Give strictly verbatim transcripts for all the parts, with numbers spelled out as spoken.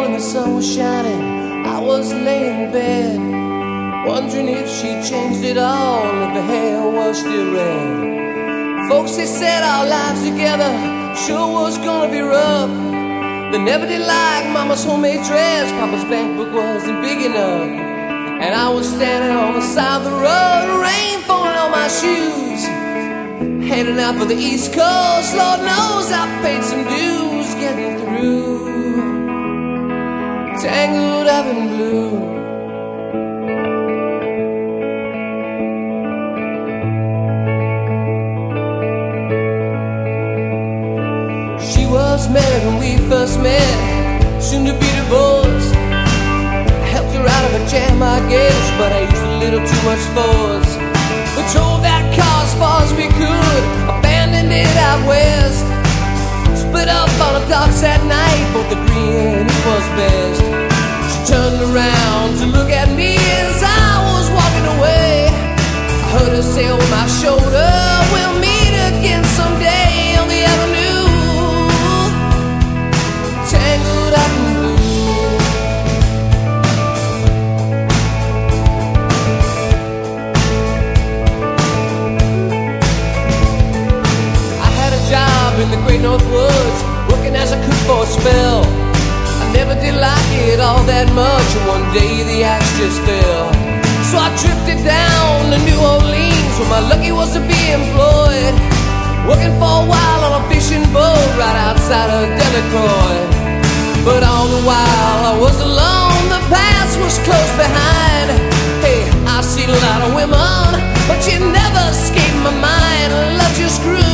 morning the sun was shining, I was laying in bed, wondering if she changed it all, if her hair was still red. Folks, they said our lives together sure was gonna be rough. They never did like Mama's homemade dress, Papa's bank book wasn't big enough. And I was standing on the side of the road, rain falling on my shoes, heading out for the East Coast. Lord knows I paid some dues getting through, tangled up in blue. She was married when we first met, soon to be divorced. Helped her out of a jam, I guess, but I used a little too much force. We drove that car as far as we could, abandoned it out west. Split up on the docks that night, both agreeing it was best. She turned around to look at me as I was walking away. I heard her say over my shoulder, we'll meet again someday on the avenue, tangled up in blue. In the great North Woods, working as a cook for a spell. I never did like it all that much, and one day the axe just fell. So I drifted down to New Orleans, where my lucky was to be employed, working for a while on a fishing boat right outside of Delacroix. But all the while I was alone, the past was close behind. Hey, I've seen a lot of women, but you never escaped my mind. Love just grew,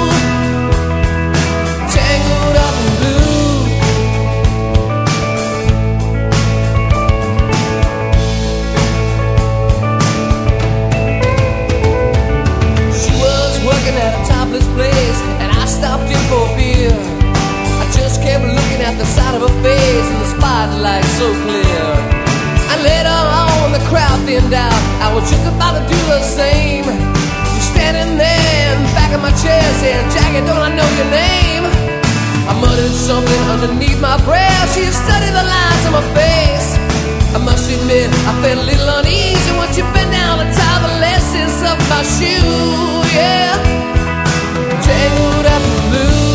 tangled up in blue. She was working at a topless place, and I stopped in for a beer. I just kept looking at the side of her face in the spotlight so clear. And later on the crowd thinned out, I was just about to do the same. You're standing there in the back of my chair saying, Jackie, don't I know your name? I muttered something underneath my breath. She studied the lines on my face. I must admit, I felt a little uneasy once you bent down and tied the laces of my shoe. Yeah, tangled up in blue.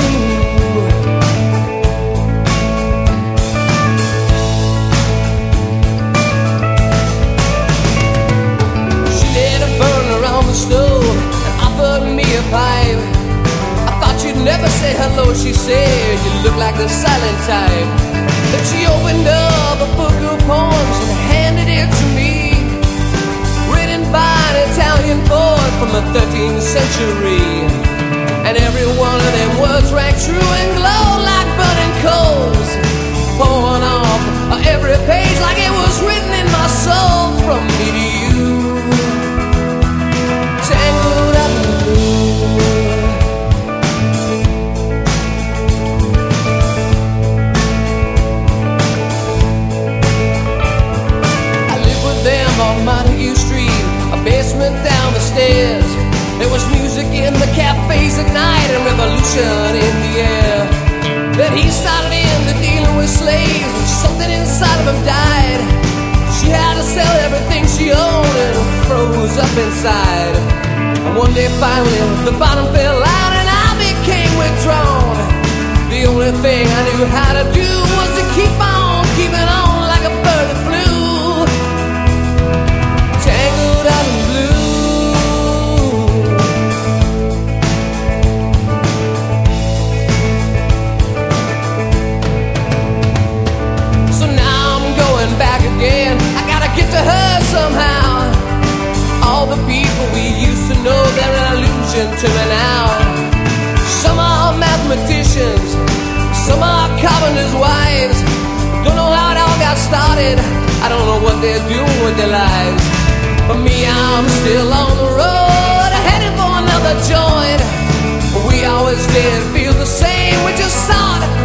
She lit a burner on the stove and offered me a pipe. You'd never say hello, she said, you look like the silent type. Then she opened up a book of poems and handed it to me, written by an Italian poet from the thirteenth century. And every one of them words rang true and glowed like burning coals, pouring off every page like it was written in my soul. From me to you, tangled up in blue. On Montague Street, a basement down the stairs. There was music in the cafes at night and revolution in the air. Then he started into dealing with slaves, and something inside of him died. She had to sell everything she owned and froze up inside. And one day finally the bottom fell out and I became withdrawn. The only thing I knew how to do was to keep on keeping on like a bird that flew, tangled up in blue. So now I'm going back again, I gotta get to her somehow. All the people we used to know, they're an illusion to me now. Some are mathematicians, some are carpenters' wives. Don't know how it all got started, I don't know what they're doing with their lives. For me, I'm still on the road, headed for another joint. We always did feel the same, we just saw it